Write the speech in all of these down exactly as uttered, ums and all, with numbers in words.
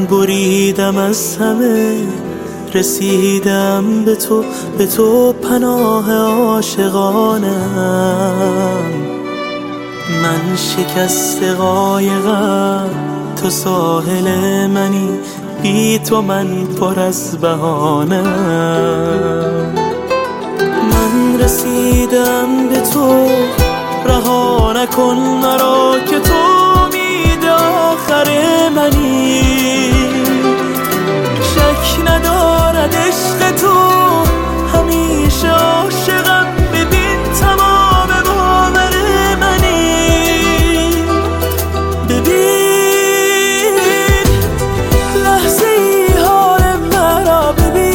بریدم از همه، رسیدم به تو، به تو پناه عاشقانم. من شکست قایقم، تو ساحل منی، بی تو من پر از بهانم. من رسیدم به تو، رها نکن مرا که تو امید آخر منی. شک ندارد عشق تو، همیشه عاشقم، ببین تمام باور منی. ببین لحظه ای حال مرا،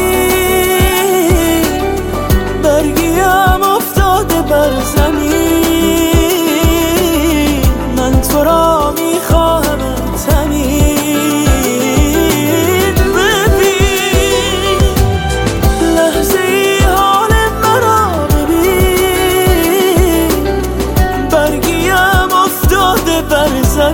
ببین برگیم افتاده بر زمین. من تو را میخواهمت همین. ببین لحظه ای حال مرا، ببین برگیم افتاده بر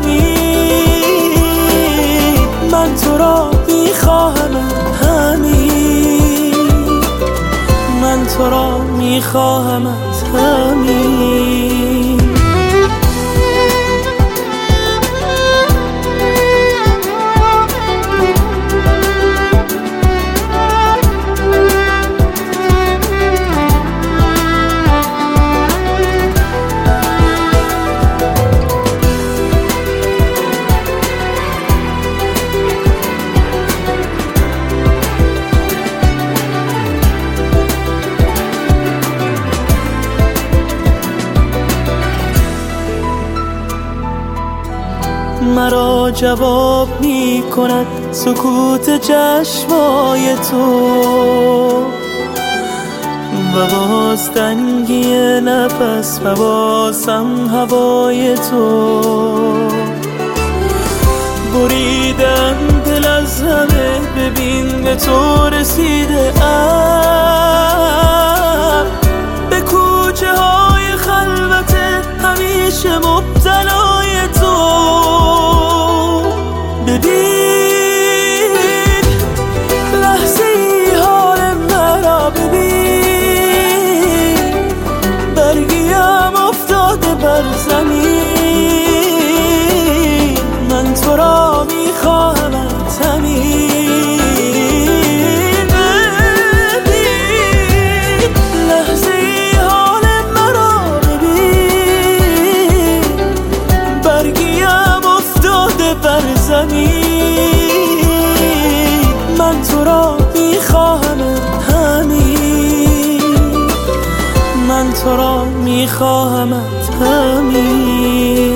زمین. من تو را میخواهمت همین. من تو را میخواهمت همین. مرا جواب می کند سکوت چشمای تو، و باز تنگی نفس و بازم هوای تو. بریدم دل از همه، ببین به تو رسیده ام. به کوچه های خلوتت همیشه مبتلای تو. ببین لحظه ای حال مرا، ببین برگیم افتاده بر زمین. من تو را میخواهمت همین. ببین لحظه ای حال مرا، ببین برگیم افتاده بر زمین. من تو را میخواهمت همین. من تو را میخواهمت همین.